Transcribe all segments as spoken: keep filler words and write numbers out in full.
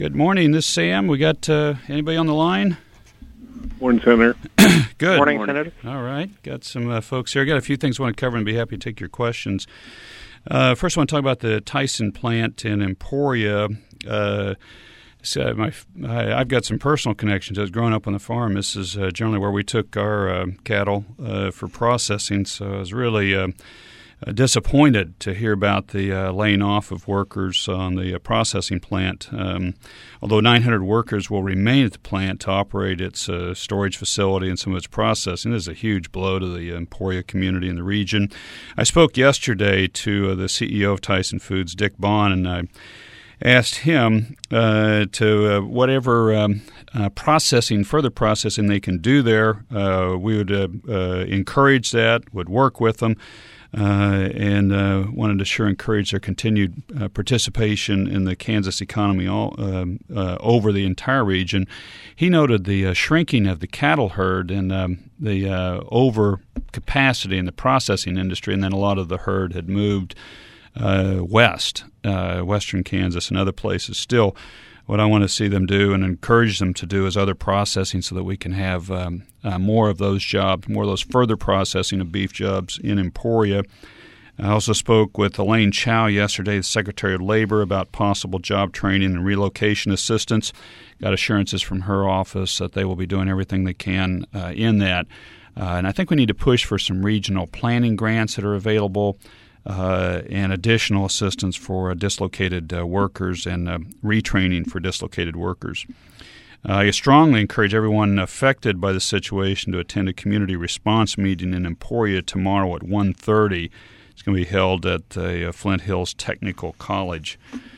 Good morning. This is Sam. We got uh, anybody on the line? Morning, Senator. Good. Morning, morning, Senator. All right. Got some uh, folks here. Got a few things I want to cover and be happy to take your questions. Uh, first, I want to talk about the Tyson plant in Emporia. Uh, so my, I, I've got some personal connections. I was growing up on the farm. This is uh, generally where we took our uh, cattle uh, for processing, so I was really uh, disappointed to hear about the uh, laying off of workers on the uh, processing plant. Um, although nine hundred workers will remain at the plant to operate its uh, storage facility and some of its processing, this is a huge blow to the Emporia community in the region. I spoke yesterday to uh, the C E O of Tyson Foods, Dick Bond, and I asked him uh, to uh, whatever um, uh, processing, further processing they can do there, uh, we would uh, uh, encourage that, would work with them. Uh, and uh, wanted to sure encourage their continued uh, participation in the Kansas economy all um, uh, over the entire region. He noted the uh, shrinking of the cattle herd and um, the uh, overcapacity in the processing industry, and then a lot of the herd had moved uh, west, uh, western Kansas and other places. Still, what I want to see them do and encourage them to do is other processing so that we can have um, uh, more of those jobs, more of those further processing of beef jobs in Emporia. I also spoke with Elaine Chao yesterday, the Secretary of Labor, about possible job training and relocation assistance. Got assurances from her office that they will be doing everything they can uh, in that. Uh, and I think we need to push for some regional planning grants that are available, Uh, and additional assistance for uh, dislocated uh, workers and uh, retraining for dislocated workers. Uh, I strongly encourage everyone affected by the situation to attend a community response meeting in Emporia tomorrow at one thirty. It's going to be held at the uh, Flint Hills Technical College.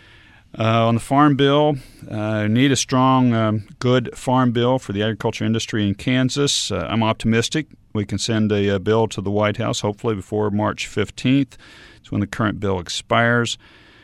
Uh, on the Farm Bill, uh, need a strong, um, good farm bill for the agriculture industry in Kansas. Uh, I'm optimistic we can send a, a bill to the White House, hopefully before March fifteenth. It's when the current bill expires.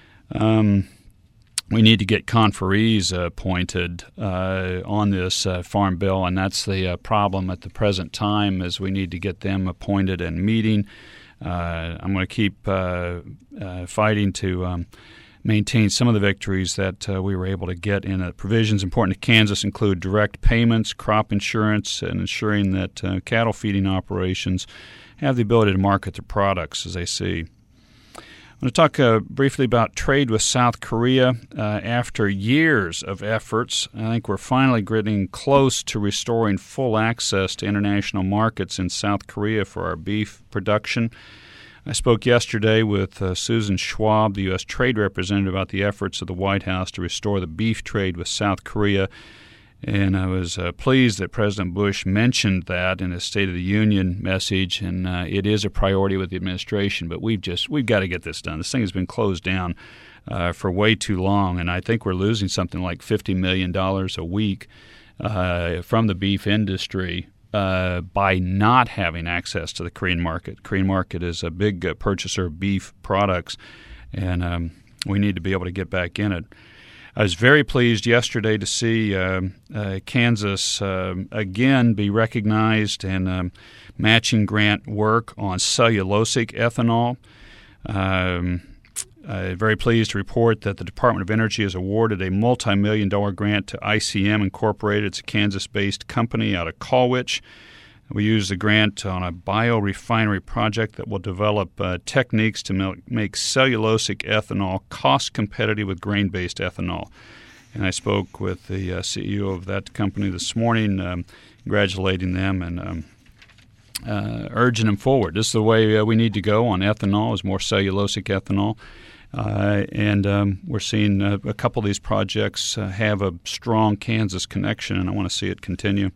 Um, we need to get conferees uh, appointed uh, on this uh, farm bill, and that's the uh, problem at the present time is we need to get them appointed and meeting. Uh, I'm going to keep uh, uh, fighting to um, maintain some of the victories that uh, we were able to get in it. Provisions important to Kansas include direct payments, crop insurance, and ensuring that uh, cattle feeding operations have the ability to market their products as they see. I'm going to talk uh, briefly about trade with South Korea. Uh, after years of efforts, I think we're finally getting close to restoring full access to international markets in South Korea for our beef production. I spoke yesterday with uh, Susan Schwab, the U S Trade Representative, about the efforts of the White House to restore the beef trade with South Korea, and I was uh, pleased that President Bush mentioned that in his State of the Union message, and uh, it is a priority with the administration, but we've just we've got to get this done. This thing has been closed down uh, for way too long, and I think we're losing something like fifty million dollars a week uh, from the beef industry Uh, by not having access to the Korean market. The Korean market is a big uh, purchaser of beef products, and um, we need to be able to get back in it. I was very pleased yesterday to see uh, uh, Kansas uh, again be recognized and um, matching grant work on cellulosic ethanol. Um, Uh, very pleased to report that the Department of Energy has awarded a multi-million dollar grant to I C M Incorporated. It's a Kansas-based company out of Colwich. We use the grant on a biorefinery project that will develop uh, techniques to make, make cellulosic ethanol cost-competitive with grain-based ethanol. And I spoke with the uh, C E O of that company this morning, um, congratulating them and um, uh, urging them forward. This is the way uh, we need to go on ethanol, is more cellulosic ethanol. Uh, and um, we're seeing uh, a couple of these projects uh, have a strong Kansas connection, and I want to see it continue.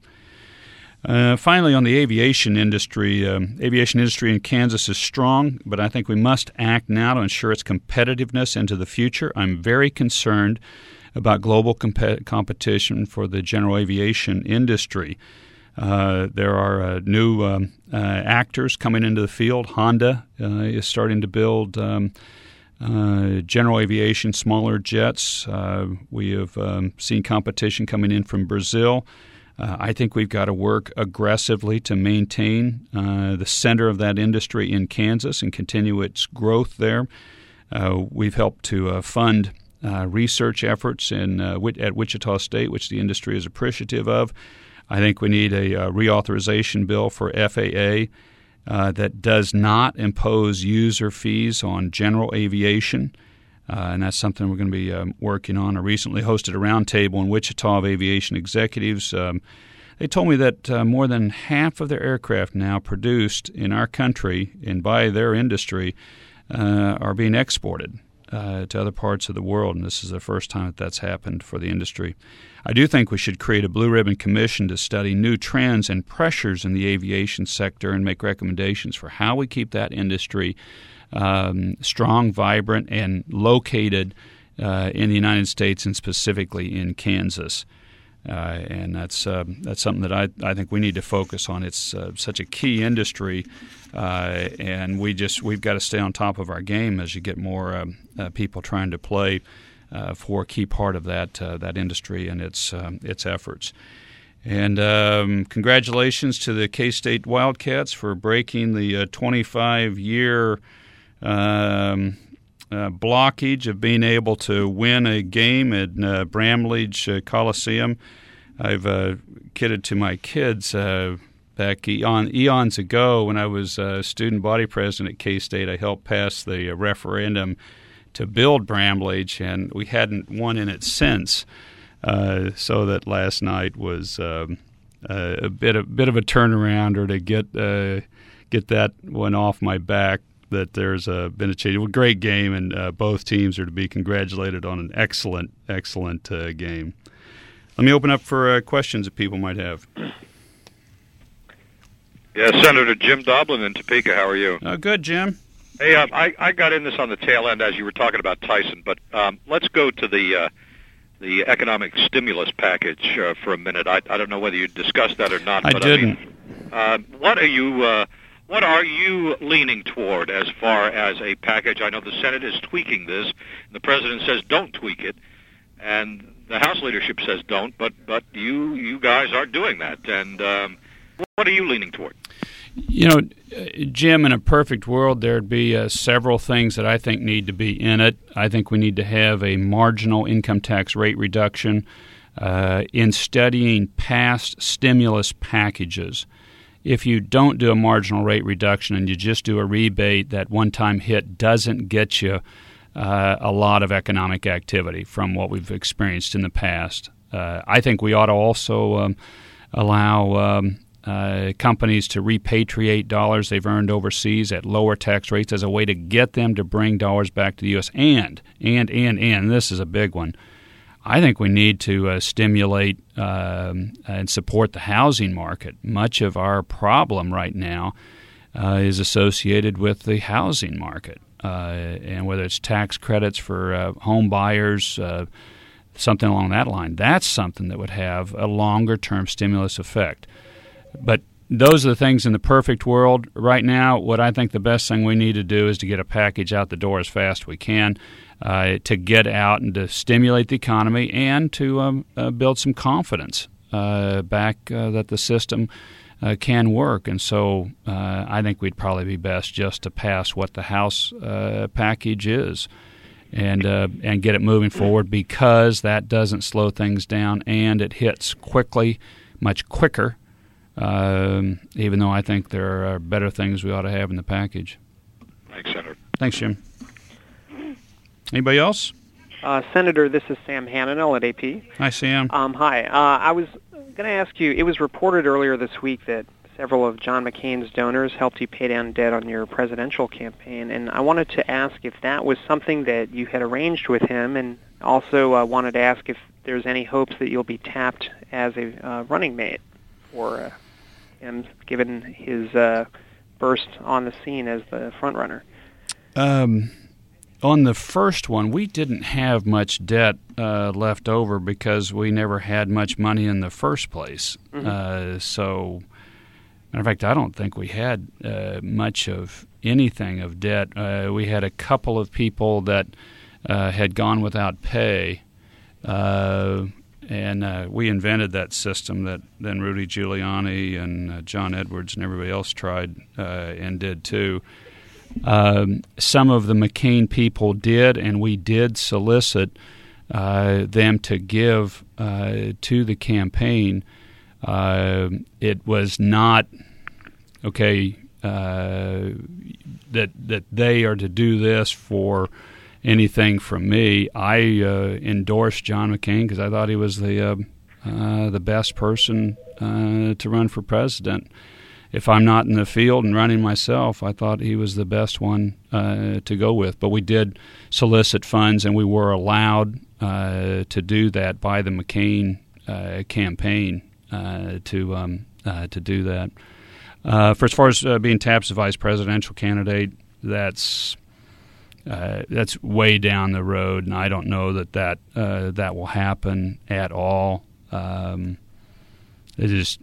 Uh, finally, on the aviation industry, um, aviation industry in Kansas is strong, but I think we must act now to ensure its competitiveness into the future. I'm very concerned about global comp- competition for the general aviation industry. Uh, there are uh, new um, uh, actors coming into the field. Honda uh, is starting to build um, uh, general aviation, smaller jets. Uh, we have um, seen competition coming in from Brazil. Uh, I think we've got to work aggressively to maintain uh, the center of that industry in Kansas and continue its growth there. Uh, we've helped to uh, fund uh, research efforts in uh, at Wichita State, which the industry is appreciative of. I think we need a, a reauthorization bill for F A A uh, that does not impose user fees on general aviation. Uh, and that's something we're going to be um, working on. I recently hosted a roundtable in Wichita of aviation executives. Um, they told me that uh, more than half of their aircraft now produced in our country and by their industry uh, are being exported uh, to other parts of the world, and this is the first time that that's happened for the industry. I do think we should create a blue ribbon commission to study new trends and pressures in the aviation sector and make recommendations for how we keep that industry Um, strong, vibrant, and located uh, in the United States and specifically in Kansas. Uh, and that's uh, that's something that I, I think we need to focus on. It's uh, such a key industry, uh, and we just we've got to stay on top of our game as you get more um, uh, people trying to play uh, for a key part of that uh, that industry and its um, its efforts. And um, congratulations to the K-State Wildcats for breaking the uh, twenty-five year Um, uh, blockage of being able to win a game at uh, Bramlage uh, Coliseum. I've uh, kidded to my kids uh, back eon, eons ago when I was uh, student body president at K-State. I helped pass the uh, referendum to build Bramlage, and we hadn't won in it since. Uh, so that last night was um, uh, a bit of, bit of a turnaround, or to get uh, get that one off my back. That there's uh, been a change. Well, great game, and uh, both teams are to be congratulated on an excellent, excellent uh, game. Let me open up for uh, questions that people might have. Yeah, Senator Jim Doblin in Topeka. How are you? Uh, good, Jim. Hey, uh, I, I got in this on the tail end as you were talking about Tyson, but um, let's go to the uh, the economic stimulus package uh, for a minute. I, I don't know whether you discussed that or not. I but didn't. I mean, uh, what are you? Uh, What are you leaning toward as far as a package? I know the Senate is tweaking this. The president says don't tweak it, and the House leadership says don't. But but you you guys are doing that. And um, what are you leaning toward? You know, Jim, in a perfect world, there'd be uh, several things that I think need to be in it. I think we need to have a marginal income tax rate reduction. Uh, in studying past stimulus packages, if you don't do a marginal rate reduction and you just do a rebate, that one-time hit doesn't get you uh, a lot of economic activity from what we've experienced in the past. Uh, I think we ought to also um, allow um, uh, companies to repatriate dollars they've earned overseas at lower tax rates as a way to get them to bring dollars back to the U S And, and, and, and, this is a big one, I think we need to uh, stimulate um, and support the housing market. Much of our problem right now uh, is associated with the housing market, uh, and whether it's tax credits for uh, home buyers, uh, something along that line. That's something that would have a longer-term stimulus effect. But those are the things in the perfect world. Right now, what I think the best thing we need to do is to get a package out the door as fast as we can. Uh, to get out and to stimulate the economy and to um, uh, build some confidence uh, back uh, that the system uh, can work. And so uh, I think we'd probably be best just to pass what the House uh, package is and uh, and get it moving forward, because that doesn't slow things down and it hits quickly, much quicker, um, even though I think there are better things we ought to have in the package. Thanks, Senator. Thanks, Jim. Anybody else? Uh, Senator, this is Sam Hannanel at A P. Hi, Sam. Um, hi. Uh, I was going to ask you, it was reported earlier this week that several of John McCain's donors helped you pay down debt on your presidential campaign, and I wanted to ask if that was something that you had arranged with him, and also uh, wanted to ask if there's any hopes that you'll be tapped as a uh, running mate for uh, him, given his uh, burst on the scene as the front runner. Um. On the first one, we didn't have much debt uh, left over because we never had much money in the first place. Mm-hmm. Uh, so, matter of fact, I don't think we had uh, much of anything of debt. Uh, we had a couple of people that uh, had gone without pay, uh, and uh, we invented that system that then Rudy Giuliani and uh, John Edwards and everybody else tried uh, and did too. Um, some of the McCain people did, and we did solicit uh, them to give uh, to the campaign. Uh, it was not, okay, uh, that that they are to do this for anything from me. I uh, endorsed John McCain because I thought he was the uh, uh, the best person uh, to run for president. If I'm not in the field and running myself, I thought he was the best one uh, to go with. But we did solicit funds, and we were allowed uh, to do that by the McCain uh, campaign uh, to um, uh, to do that. Uh, for as far as uh, being tapped as a vice presidential candidate, that's uh, that's way down the road, and I don't know that that uh, that will happen at all. Um, it is.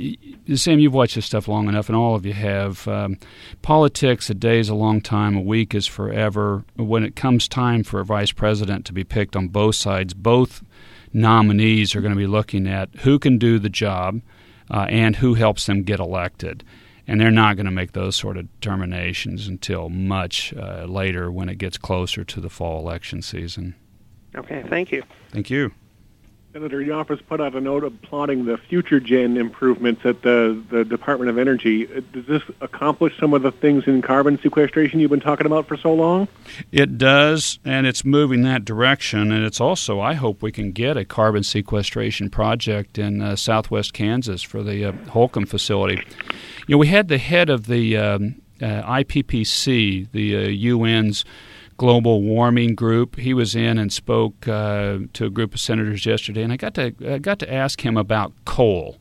Sam, you've watched this stuff long enough, and all of you have. Um, politics, a day is a long time, a week is forever. When it comes time for a vice president to be picked on both sides, both nominees are going to be looking at who can do the job uh, and who helps them get elected. And they're not going to make those sort of determinations until much uh, later when it gets closer to the fall election season. Okay, thank you. Thank you. Senator, your office put out a note applauding the future gen improvements at the, the Department of Energy. Does this accomplish some of the things in carbon sequestration you've been talking about for so long? It does, and it's moving that direction. And it's also, I hope we can get a carbon sequestration project in uh, southwest Kansas for the uh, Holcomb facility. You know, we had the head of the um, uh, I P P C, the uh, U N's global warming group. He was in and spoke uh, to a group of senators yesterday, and I got to I got to ask him about coal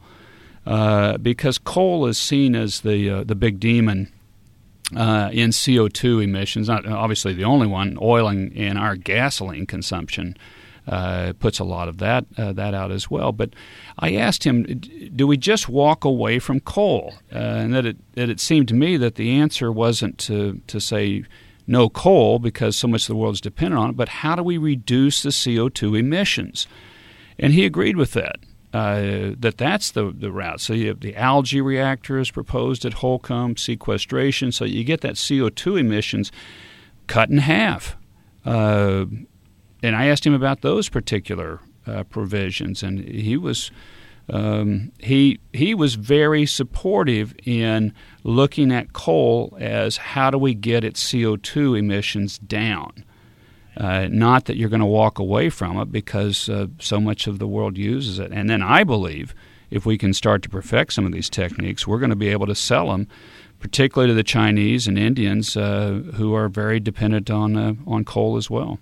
uh, because coal is seen as the uh, the big demon uh, in C O two emissions. Not obviously the only one. Oil and, and our gasoline consumption uh, puts a lot of that uh, that out as well. But I asked him, do we just walk away from coal? Uh, and that it that it seemed to me that the answer wasn't to to say no coal because so much of the world is dependent on it, but how do we reduce the C O two emissions? And he agreed with that, uh, that that's the, the route. So you have the algae reactors proposed at Holcomb, sequestration, so you get that C O two emissions cut in half. Uh, and I asked him about those particular uh, provisions, and he was um, he he was very supportive in looking at coal as how do we get its C O two emissions down. Uh, not that you're going to walk away from it because uh, so much of the world uses it. And then I believe if we can start to perfect some of these techniques, we're going to be able to sell them, particularly to the Chinese and Indians uh, who are very dependent on uh, on coal as well.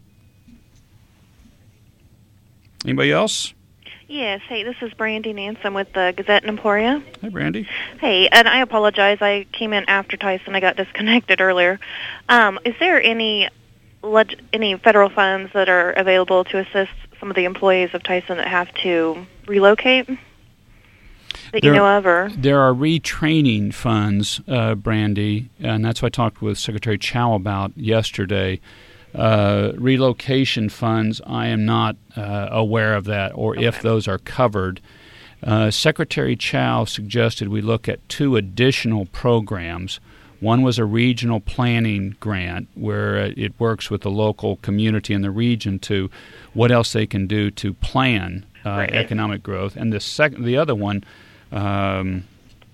Anybody else? Yes. Hey, this is Brandy Nance. I'm with the Gazette and Emporia. Hey, Brandy. Hey, and I apologize. I came in after Tyson. I got disconnected earlier. Um, is there any leg- any federal funds that are available to assist some of the employees of Tyson that have to relocate that there, you know of? Or? There are retraining funds, uh, Brandy, and that's what I talked with Secretary Chow about yesterday. Uh, relocation funds, I am not uh, aware of that or okay. if those are covered. Uh, Secretary Chow suggested we look at two additional programs. One was a regional planning grant where it works with the local community in the region to what else they can do to plan uh, right. economic growth. And the second, the other one um,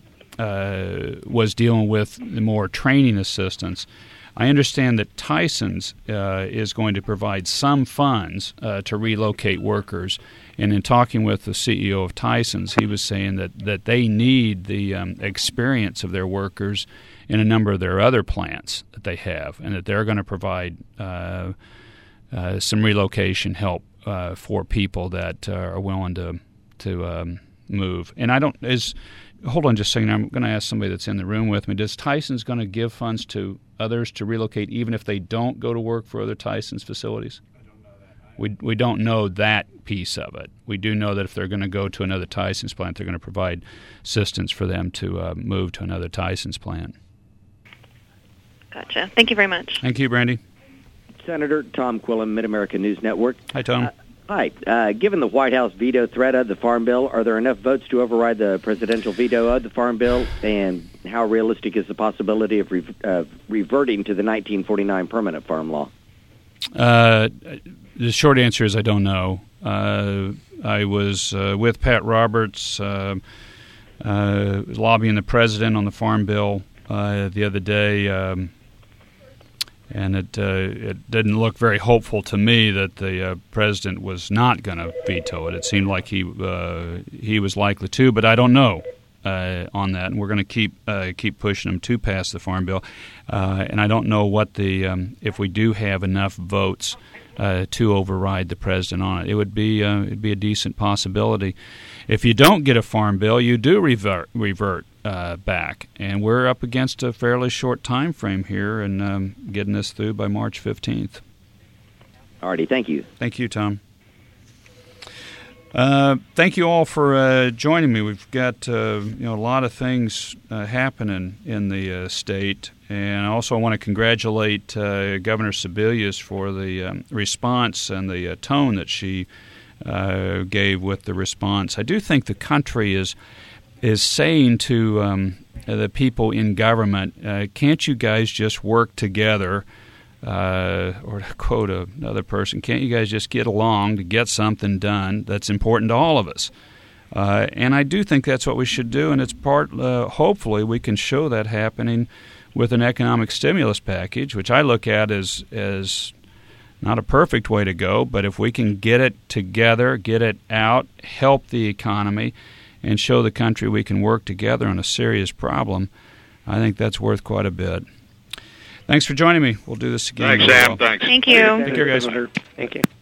uh, was dealing with more training assistance. I understand that Tyson's uh, is going to provide some funds uh, to relocate workers. And in talking with the C E O of Tyson's, he was saying that, that they need the um, experience of their workers in a number of their other plants that they have, and that they're going to provide uh, uh, some relocation help uh, for people that uh, are willing to to um, move. And I don't is hold on just a second. I'm going to ask somebody that's in the room with me. Does Tyson's going to give funds to others to relocate even if they don't go to work for other Tyson's facilities? I don't know that. I we we don't know that piece of it. We do know that if they're going to go to another Tyson's plant, they're going to provide assistance for them to uh, move to another Tyson's plant. Gotcha. Thank you very much. Thank you, Brandy. Senator Tom Quillen, Mid-America News Network. Hi, Tom. Uh, hi. Uh, given the White House veto threat of the Farm Bill, are there enough votes to override the presidential veto of the Farm Bill? And how realistic is the possibility of re- uh, reverting to the nineteen forty-nine permanent farm law? Uh, the short answer is I don't know. Uh, I was uh, with Pat Roberts uh, uh, lobbying the president on the Farm Bill uh, the other day, um, and it uh, it didn't look very hopeful to me that the uh, president was not going to veto it. It seemed like he uh, he was likely to, but I don't know uh, on that. And we're going to keep uh, keep pushing him to pass the Farm Bill. Uh, and I don't know what the um, if we do have enough votes uh, to override the president on it. It would be uh, it'd be a decent possibility. If you don't get a Farm Bill, you do revert revert. Uh, back, and we're up against a fairly short time frame here and um, getting this through by March fifteenth. All righty, thank you. Thank you, Tom. Uh, thank you all for uh, joining me. We've got uh, you know a lot of things uh, happening in the uh, state, and I also want to congratulate uh, Governor Sebelius for the um, response and the uh, tone that she uh, gave with the response. I do think the country is is saying to um, the people in government, uh, can't you guys just work together? Uh, or to quote another person, can't you guys just get along to get something done that's important to all of us? Uh, and I do think that's what we should do, and it's part, uh, hopefully we can show that happening with an economic stimulus package, which I look at as, as not a perfect way to go, but if we can get it together, get it out, help the economy, and show the country we can work together on a serious problem, I think that's worth quite a bit. Thanks for joining me. We'll do this again. Thanks, Sam. Thanks. Thank you. Take care, guys. Thank you.